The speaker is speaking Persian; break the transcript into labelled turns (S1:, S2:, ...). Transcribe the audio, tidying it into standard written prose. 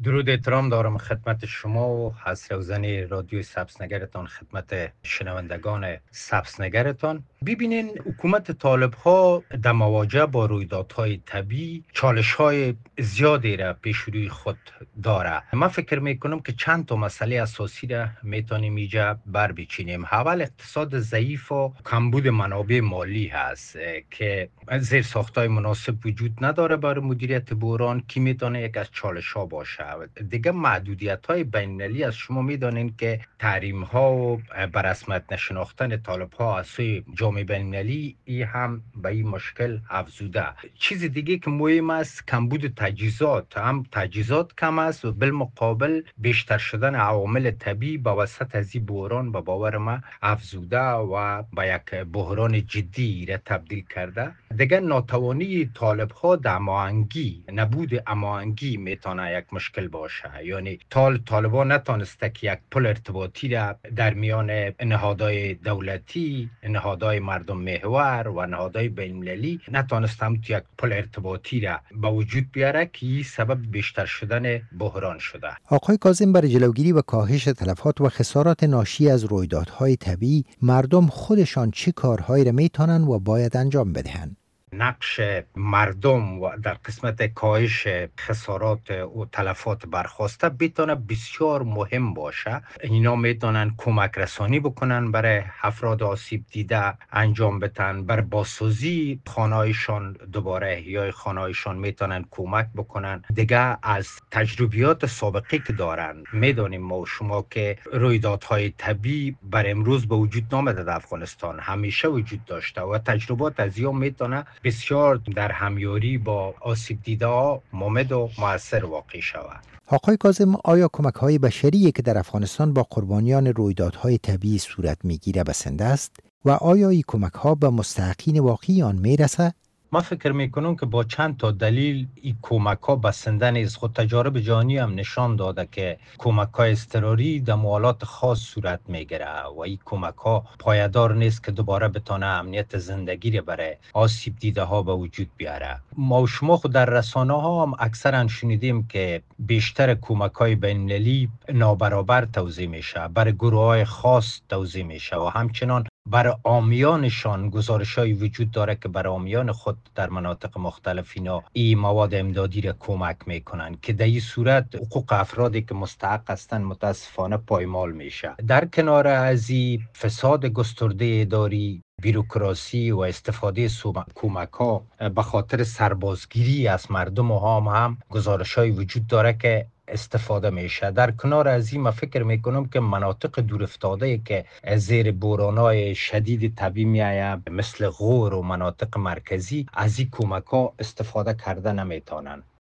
S1: درود احترام دارم خدمت شما و حسر رادیو سبسنگرتان، خدمت شنوندگان سبسنگرتان. ببینین، حکومت طالب ها در مواجهه با رویدادهای طبیعی چالش های زیادی را پیش روی خود داره. من فکر میکنم که چند تا مسئله اساسی را میتونیم اینجا بر بچینیم. اول اقتصاد ضعیف و کمبود منابع مالی هست که زیر ساختای مناسب وجود نداره برای مدیریت بحران، که میتونه یک از چالش ها باشه. دیگه محدودیت های بین المللی از شما میدانین که تحریم ها و بر رسمیت نشناختن طالب ها از سوی جامعه بین المللی ای هم به این مشکل افزوده. چیز دیگه که مهم است کمبود تجهیزات، هم تجهیزات کم است و بالمقابل بیشتر شدن عوامل طبیعی به وسط از این بحران به باور ما افزوده و به یک بحران جدی را تبدیل کرده. دیگه ناتوانی طالب ها در هماهنگی، نبود هماهنگی میتونه یک مشکل باشه. یعنی طالبان نتونسته که یک پل ارتباطی را در میان نهادهای دولتی، نهادهای مردم محور و نهادهای بین المللی نتونسته یک پل ارتباطی را به وجود بیاره که این سبب بیشتر شدن بحران شده.
S2: آقای کاظم، برای جلوگیری و کاهش تلفات و خسارات ناشی از رویدادهای طبیعی، مردم خودشان چه کارهایی را میتونن و باید انجام بدهند؟
S1: نقش مردم و در قسمت کاهش خسارات و تلفات برخواسته بیتونه بسیار مهم باشه. اینا میتونن کمک رسانی بکنن برای افراد آسیب دیده، انجام بدن بر بازسازی خانه‌هایشان، دوباره احیای خانه‌هایشان میتونن کمک بکنن. دیگه از تجربیات سابقی که دارن میدانیم ما و شما که رویدادهای طبیعی بر امروز به وجود نامده در افغانستان، همیشه وجود داشته و تجربات از یا میتونه بسیار در همیاری با آسیب دیده ها ممد و مؤثر واقع شود.
S2: آقای کاظم، آیا کمک‌های بشری که در افغانستان با قربانیان رویدادهای طبیعی صورت می‌گیرد بسنده است و آیا این کمک‌ها به مستحقین واقعی آن می‌رسد؟
S1: من فکر میکنم که با چند تا دلیل این کمک ها بسنده نیست. خود تجارب جهانی هم نشان داده که کمک های اضطراری در موالات خاص صورت میگیره و این کمک ها پایدار نیست که دوباره بتانه امنیت زندگی را برای آسیب دیده ها به وجود بیاره. ما و شما خود در رسانه ها هم اکثرا شنیدیم که بیشتر کمک های بین المللی نابرابر توزیع میشه، برای گروه های خاص توزیع میشه و همچنان برای عامیانشان گزارش‌هایی وجود داره که برای عامیان خود در مناطق مختلف اینا این مواد امدادی را کمک میکنن که در این صورت حقوق افرادی که مستحق هستند متاسفانه پایمال میشه. در کنار از این فساد گسترده اداری، بیروکراسی و استفاده کمک ها به خاطر سربازگیری از مردم هم گزارش های وجود داره که استفاده میشه. در کنار از این من فکر میکنم که مناطق دور افتاده که زیر بحران‌های شدید طبیعی میآید مثل غور و مناطق مرکزی از این کمک ها استفاده کرده نمیتونن.